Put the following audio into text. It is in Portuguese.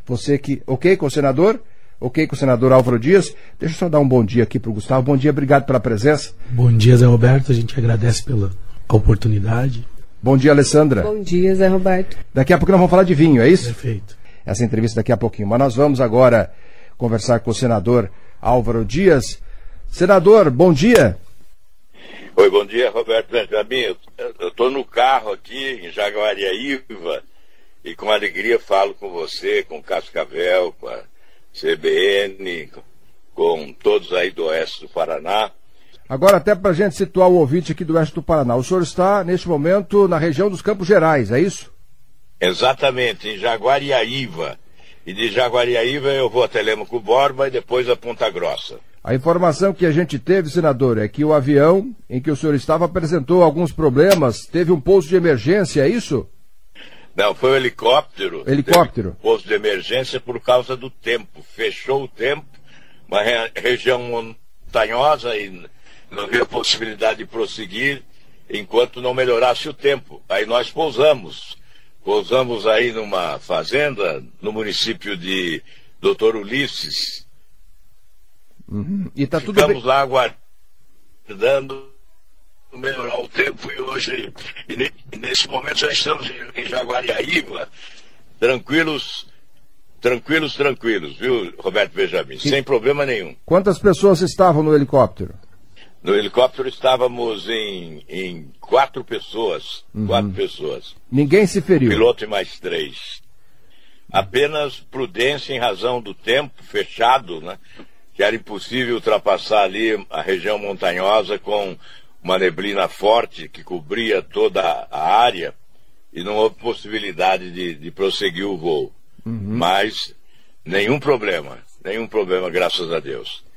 Você que... Ok com o senador? Ok com o senador Álvaro Dias? Deixa eu só dar um bom dia aqui para o Gustavo. Bom dia, obrigado pela presença. Bom dia, Zé Roberto. A gente agradece pela oportunidade. Bom dia, Alessandra. Bom dia, Zé Roberto. Daqui a pouco nós vamos falar de vinho, é isso? Perfeito. Essa entrevista daqui a pouquinho. Mas nós vamos agora conversar com o senador Álvaro Dias. Senador, bom dia. Oi, bom dia, Roberto Benjamin. Eu estou no carro aqui em Jaguariaíva e com alegria falo com você, com o Cascavel, com a CBN, com todos aí do oeste do Paraná. Agora, até para a gente situar o ouvinte aqui do oeste do Paraná, o senhor está, neste momento, na região dos Campos Gerais, é isso? Exatamente, em Jaguariaíva. E de Jaguariaíva eu vou a Telêmaco Borba e depois a Ponta Grossa. A informação que a gente teve, senador, é que o avião em que o senhor estava apresentou alguns problemas, teve um pouso de emergência, é isso? Não, foi o helicóptero. Helicóptero? Pouso de emergência por causa do tempo. Fechou o tempo, uma região montanhosa e não havia possibilidade de prosseguir enquanto não melhorasse o tempo. Aí nós pousamos. Pousamos aí numa fazenda no município de Doutor Ulisses. Uhum. E tá tudo Ficamos bem... lá aguardando melhorar o tempo e hoje, nesse momento já estamos em Jaguariaíva, tranquilos, viu, Roberto Benjamin? Sem problema nenhum. Quantas pessoas estavam no helicóptero? No helicóptero estávamos em 4 pessoas. Uhum. 4 pessoas. Ninguém se feriu? Piloto e mais 3. Apenas prudência em razão do tempo fechado, né? Que era impossível ultrapassar ali a região montanhosa com uma neblina forte que cobria toda a área e não houve possibilidade de prosseguir o voo. Uhum. Mas nenhum problema, graças a Deus.